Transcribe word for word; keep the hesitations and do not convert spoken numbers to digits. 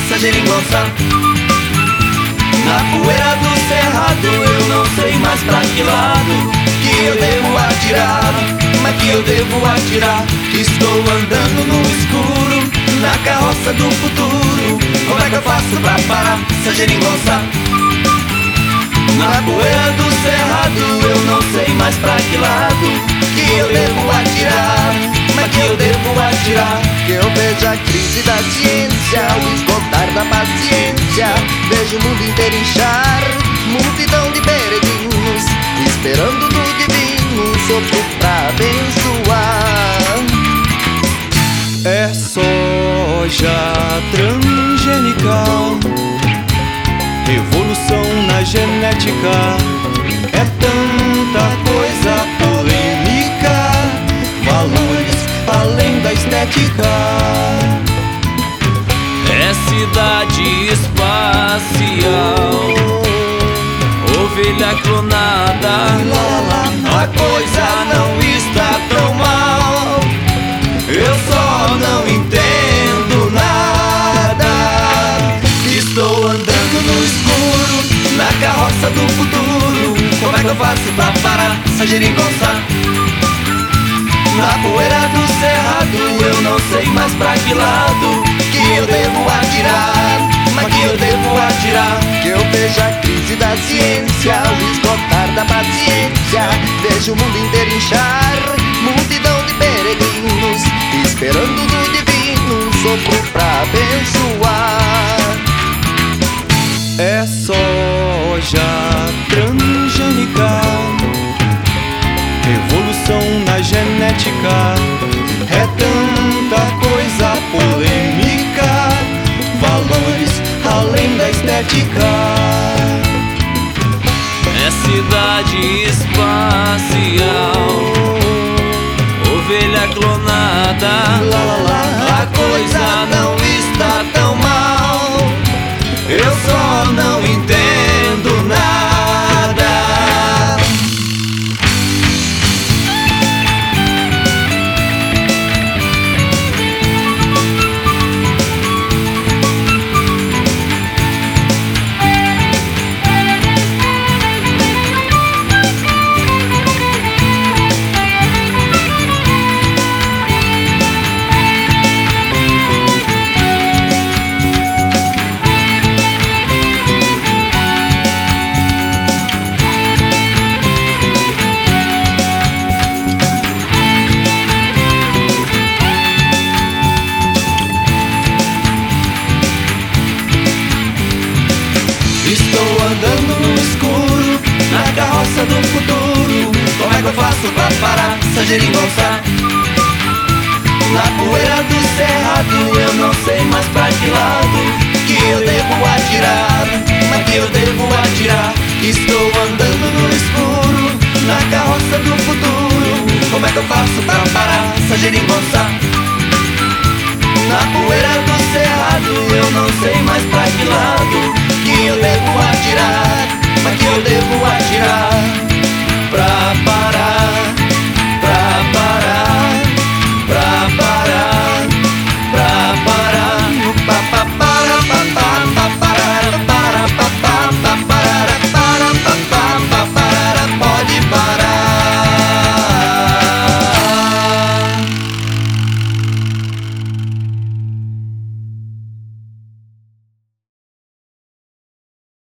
essa geringonça. Na poeira do cerrado eu não sei mais pra que lado que eu devo atirar, mas que eu devo atirar. Estou andando no escuro, na carroça do futuro. Como é que eu faço pra parar essa geringonça? Na poeira do cerrado eu não sei mais pra que lado que eu devo atirar, mas que eu devo atirar. Que eu vejo a crise da ciência, o esgotar da paciência. Vejo o mundo inteiro inchar, multidão de peregrinos, esperando do divino um sopro pra abençoar. É soja transgênica, revolução na genética. É tanta coisa polêmica, valores além da estética. É cidade espacial, ovelha clonada. A coisa não está tão mal, eu só não entendo nada. Estou andando no escuro, na carroça do futuro. Como é que eu faço pra parar essa geringonça? Na poeira do cerrado eu não sei mais pra que lado que eu devo atirar, mas que eu devo atirar. Que eu vejo a crise da ciência, o esgotar da paciência. Vejo o mundo inteiro inchar, multidão de peregrinos, esperando do divino um sopro pra abençoar. É soja transgênica, revolução na genética. É tanta coisa polêmica, valores além da estética. É cidade espacial, ovelha clonada. A coisa não está tão mal, eu só não entendo nada. Estou andando no escuro, na carroça do futuro. Como é que eu faço pra parar essa geringonça? Na poeira do cerrado eu não sei mais pra que lado que eu devo atirar, mas que eu devo atirar. Estou andando no escuro, na carroça do futuro. Como é que eu faço pra parar essa geringonça? Na poeira do